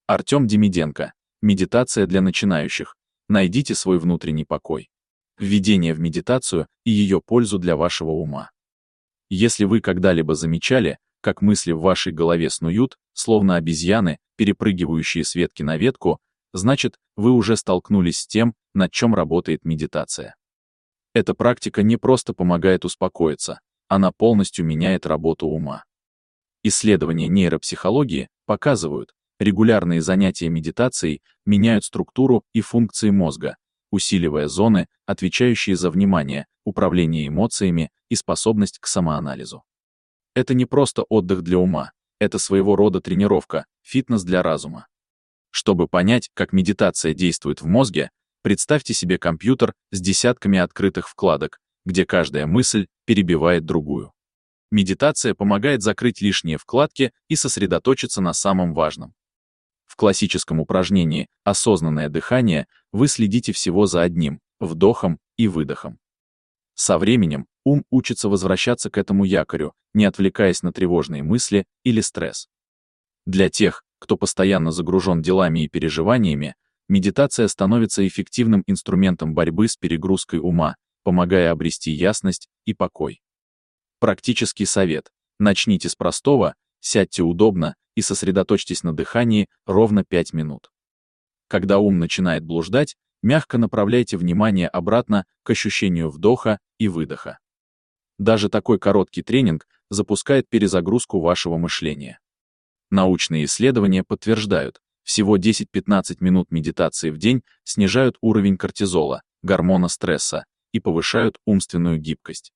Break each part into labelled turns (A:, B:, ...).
A: Артем Демиденко. Медитация для начинающих. Найдите свой внутренний покой. Введение в медитацию и ее пользу для вашего ума. Если вы когда-либо замечали, как мысли в вашей голове снуют, словно обезьяны, перепрыгивающие с ветки на ветку, значит, вы уже столкнулись с тем, над чем работает медитация. Эта практика не просто помогает успокоиться, она полностью меняет работу ума. Исследования нейропсихологии показывают, регулярные занятия медитацией меняют структуру и функции мозга, усиливая зоны, отвечающие за внимание, управление эмоциями и способность к самоанализу. Это не просто отдых для ума, это своего рода тренировка, фитнес для разума. Чтобы понять, как медитация действует в мозге, представьте себе компьютер с десятками открытых вкладок, где каждая мысль перебивает другую. Медитация помогает закрыть лишние вкладки и сосредоточиться на самом важном. В классическом упражнении «Осознанное дыхание» вы следите всего за одним – вдохом и выдохом. Со временем ум учится возвращаться к этому якорю, не отвлекаясь на тревожные мысли или стресс. Для тех, кто постоянно загружен делами и переживаниями, медитация становится эффективным инструментом борьбы с перегрузкой ума, помогая обрести ясность и покой. Практический совет. Начните с простого, сядьте удобно и сосредоточьтесь на дыхании ровно 5 минут. Когда ум начинает блуждать, мягко направляйте внимание обратно к ощущению вдоха и выдоха. Даже такой короткий тренинг запускает перезагрузку вашего мышления. Научные исследования подтверждают, всего 10-15 минут медитации в день снижают уровень кортизола, гормона стресса, и повышают умственную гибкость.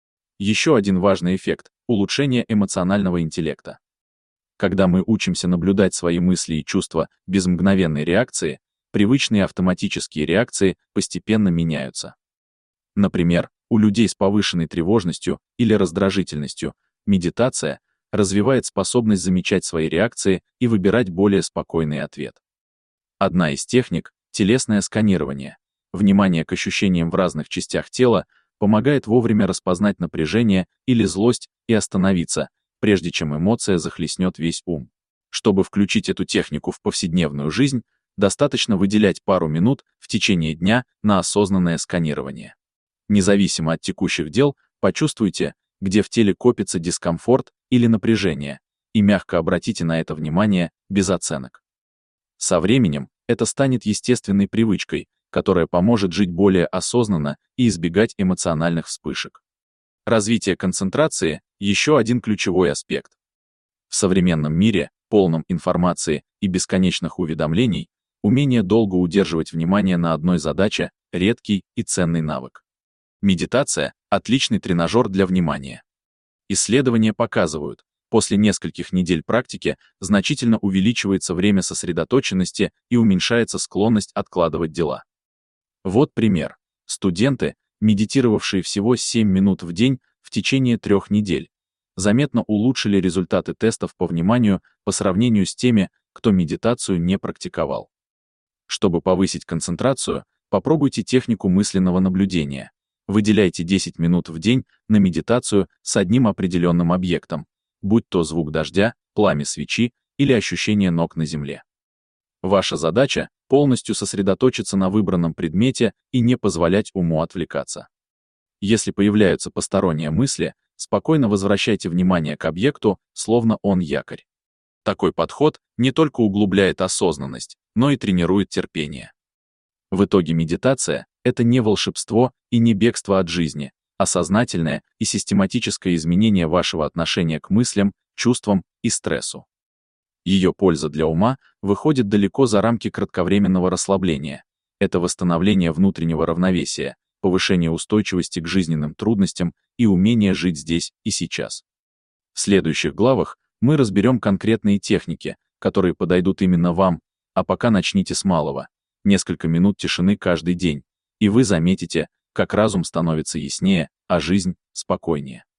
A: Еще один важный эффект – улучшение эмоционального интеллекта. Когда мы учимся наблюдать свои мысли и чувства без мгновенной реакции, привычные автоматические реакции постепенно меняются. Например, у людей с повышенной тревожностью или раздражительностью медитация развивает способность замечать свои реакции и выбирать более спокойный ответ. Одна из техник – телесное сканирование. Внимание к ощущениям в разных частях тела помогает вовремя распознать напряжение или злость и остановиться, прежде чем эмоция захлестнет весь ум. Чтобы включить эту технику в повседневную жизнь, достаточно выделять пару минут в течение дня на осознанное сканирование. Независимо от текущих дел, почувствуйте, где в теле копится дискомфорт или напряжение, и мягко обратите на это внимание без оценок. Со временем это станет естественной привычкой, которая поможет жить более осознанно и избегать эмоциональных вспышек. Развитие концентрации – еще один ключевой аспект. В современном мире, полном информации и бесконечных уведомлений, умение долго удерживать внимание на одной задаче – редкий и ценный навык. Медитация – отличный тренажер для внимания. Исследования показывают, после нескольких недель практики значительно увеличивается время сосредоточенности и уменьшается склонность откладывать дела. Вот пример. Студенты, медитировавшие всего 7 минут в день в течение 3 недель, заметно улучшили результаты тестов по вниманию по сравнению с теми, кто медитацию не практиковал. Чтобы повысить концентрацию, попробуйте технику мысленного наблюдения. Выделяйте 10 минут в день на медитацию с одним определенным объектом, будь то звук дождя, пламя свечи или ощущение ног на земле. Ваша задача — полностью сосредоточиться на выбранном предмете и не позволять уму отвлекаться. Если появляются посторонние мысли, спокойно возвращайте внимание к объекту, словно он якорь. Такой подход не только углубляет осознанность, но и тренирует терпение. В итоге медитация — это не волшебство и не бегство от жизни, а сознательное и систематическое изменение вашего отношения к мыслям, чувствам и стрессу. Ее польза для ума выходит далеко за рамки кратковременного расслабления. Это восстановление внутреннего равновесия, повышение устойчивости к жизненным трудностям и умение жить здесь и сейчас. В следующих главах мы разберем конкретные техники, которые подойдут именно вам, а пока начните с малого. Несколько минут тишины каждый день, и вы заметите, как разум становится яснее, а жизнь спокойнее.